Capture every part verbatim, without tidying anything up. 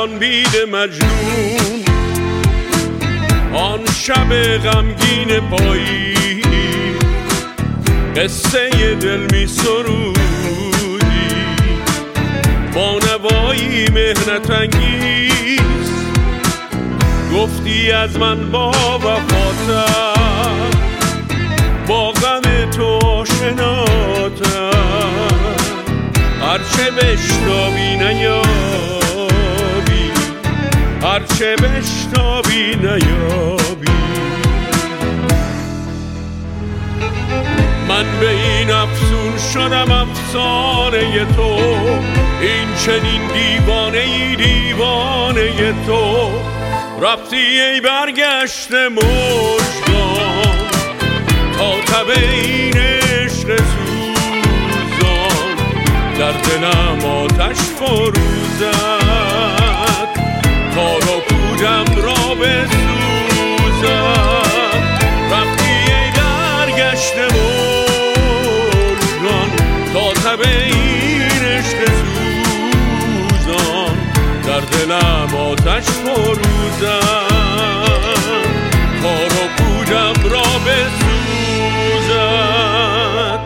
آن بید مجنون، آن شب غمگین پایی، قصه دل می سرودی با نوایی مهنت انگیز. گفتی از من با وفاتم، با غم تو آشناتم، هرچه بشنوی نیابی، هرچه بشنوی نیابی. من به این افسون شدم افسانه تو، این چنین دیوانه ای دیوانه تو. رفتی ای برگشته مژگان تا تب این عشق سوزان، در دلم آتش فروزد تا رو پودم را بسوزد. رفتی ای برگشته مژگان تا تب این عشق سوزان، در دلم آتش فروزد تا رو پودم را بسوزد.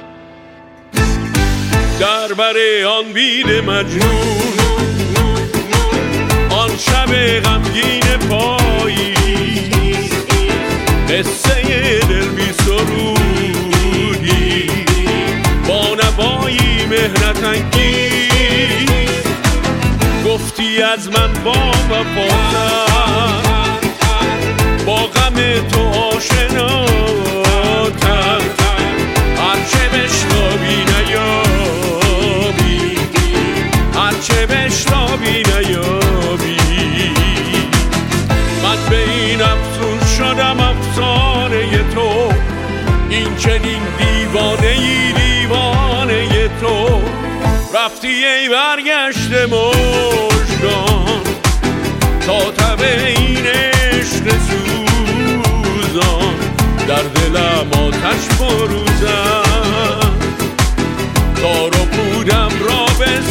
در بر آن بید مجنون، آن شب غمگین پایی، قصه دل بی سرودی با نوایی مهنت انگیز. گفتی از من با وفاتم، با غم تو آشناتم، هرچه بشنوی نیابی، هرچه بشنوی نیابی. من به این افسون شدم افسانه تو، این چنین دیوانه ای دیوانه تو. رفتی ای برگشته مژگان تا تب این عشق سوزان، در دلم آتش فروزد تا رو پودم را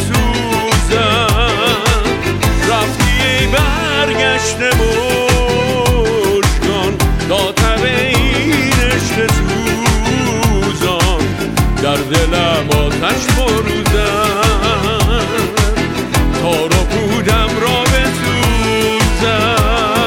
بسوزد. رفتی ای برگشته مژگان تا تب این عشق سوزان، در دلم آتش فروزد تا رو پودم را بسوزد.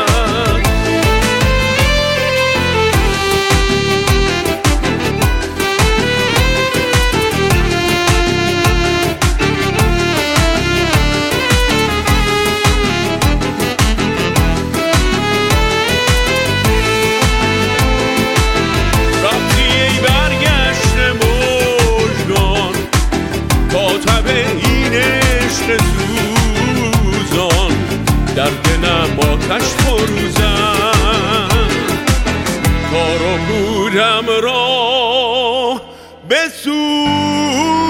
رفتی ای برگشته مژگان تا تب این عشق سوزان، در دلم آتش فروزد تا رو پودم را بسوزد.